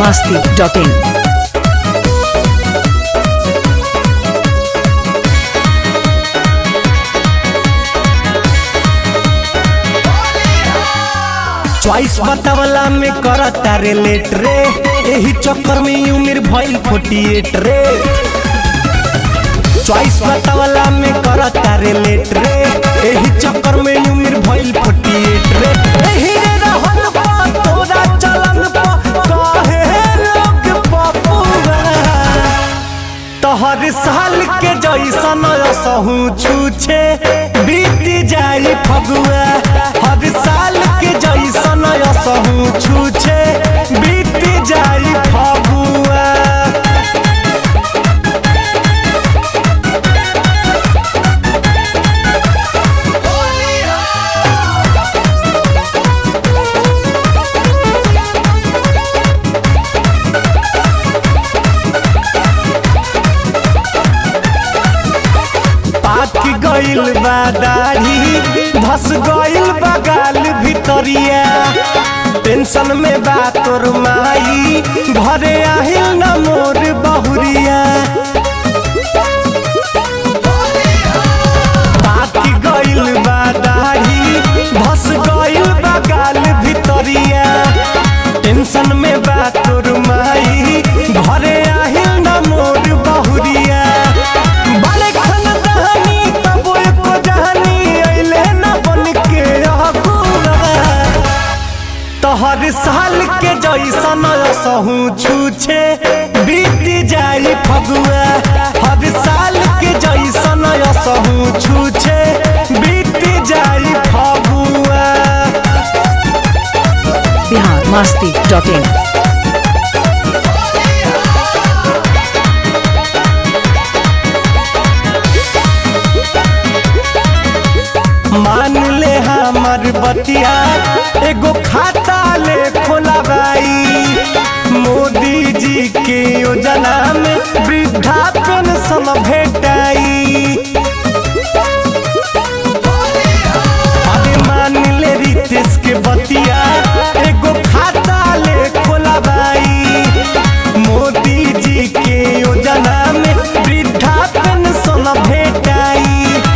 biharmasti.in। Choice बतावला में करता रे लेट रे, यही चक्कर में उम्र भइल 48 रे। चॉइस बतावला में करता रे लेट रे, यही चक्कर में उम्र भइल 48 रे। एही रे रहन पा तोरा चलन पा काहे लोग बापुआ, तोहर साल के जैसन असहू छूछे बीत जाई फगुआ। हर साल के जैसन असहू छूछे बीत जाई फगुआ। पाकी गइल बा दाढ़ी, धस गइल बा गाल भितरिया। टेंशन में बा तोर माई, घरे आहिल न मोर बहुरिया। पाकी गइल बा दाढ़ी, धस गइल बा गाल भितरिया। टेंशन में बा तोर माई, घरे आहिल न मोर बहुरिया। हर साल के जैसन असहू छूछे बीत जाई फगुआ। हर साल के जैसन असहू छूछे बीत जाई फगुआ। biharmasti.in। मान ले हमर बतिया, एगो खाता ले खोलाबाई। मोदी जी के योजना में वृद्धा पेंशन भेटाई। अरे मान ले रितेश के बतिया, एगो खाता ले खोलाबाई। मोदी जी के योजना में वृद्धा पेंशन भेटाई।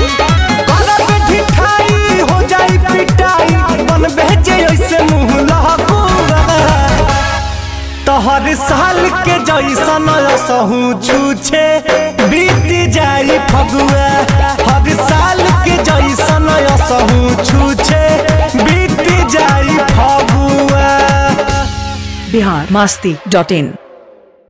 हर साल के जैसन असहू छूछे बीत जाई फगुआ। हर साल के जैसन असहू छूछे बीत जाई फगुआ। biharmasti.in।